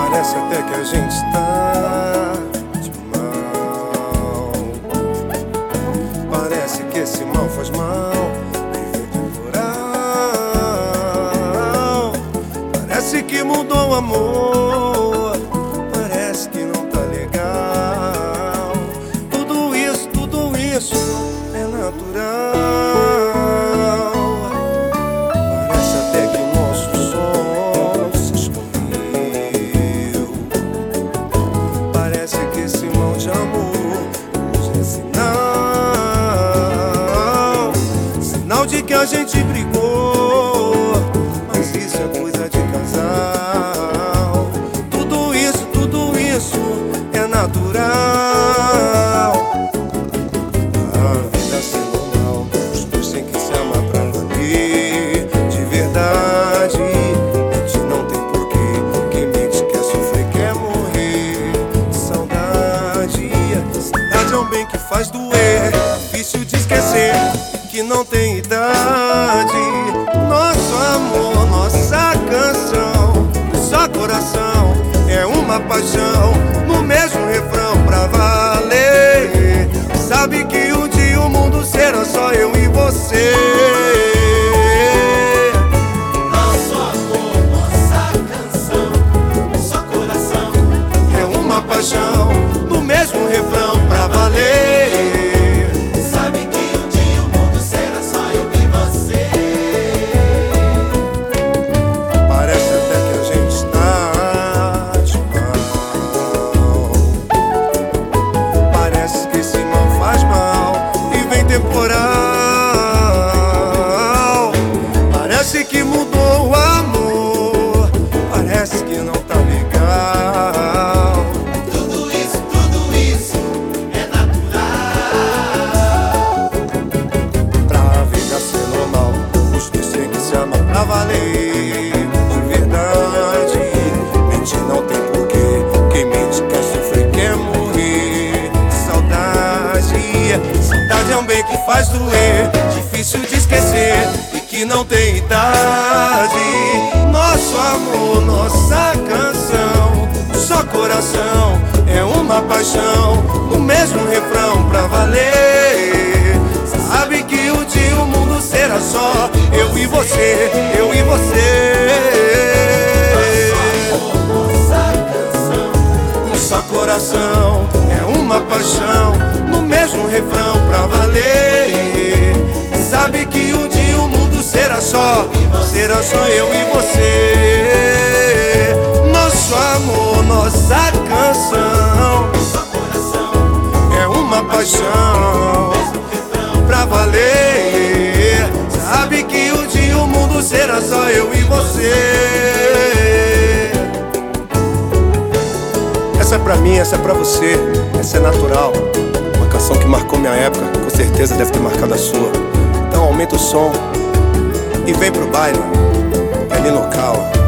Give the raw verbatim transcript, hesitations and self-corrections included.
Parece até que a gente está de mal. Parece que esse mal faz mal, vive temporal. Parece que mudou o amor, parece que não tá legal. Tudo isso, tudo isso é natural. Parece até que o nosso sol se escondeu. Parece que esse mal de amor hoje é sinal, sinal de que a gente brigou, mas isso é coisa de casal. Tudo isso, tudo isso é natural. A vida sendo mal, os dois têm que se amar pra valer de verdade. Mente não tem porquê, quem mente quer sofrer, quer morrer de saudade. Saudade é um bem que faz doer, difícil de esquecer, que não tem idade. Nosso amor, nossa canção, só coração é uma paixão, no mesmo refrão pra valer. Sabe que um dia o mundo será só eu e você. Nosso amor, nossa canção, só coração É uma paixão, no mesmo refrão pra valer. sabe que um dia o mundo será só eu e você. Parece até que a gente está de mal. Parece que esse mal faz mal e vem temporal. Parece que mudou o amor, parece que não tá legal. Tudo isso, tudo isso é natural. Pra vida ser normal, os dois têm que se amar pra valer de verdade. Mente não tem porquê, quem mente quer sofrer, quer morrer de saudade. Saudade é um bem que faz doer, difícil de esquecer e que não tem idade. Nosso amor, nossa canção, só coração é uma paixão, no mesmo refrão pra valer. Sabe que um dia o mundo será só eu e você, eu e Nossa canção, você. Um só coração é uma paixão, no mesmo refrão pra valer. Sabe que um dia o mundo será só, será só eu e você. Nosso amor, nossa canção só coração, é uma paixão mesmo refrão. pra valer. Sabe que um dia o mundo será só eu e você. Essa é pra mim, essa é pra você, essa é natural. Uma canção que marcou minha época, com certeza deve ter marcado a sua. Então aumenta o som e vem pro baile, é ali no local.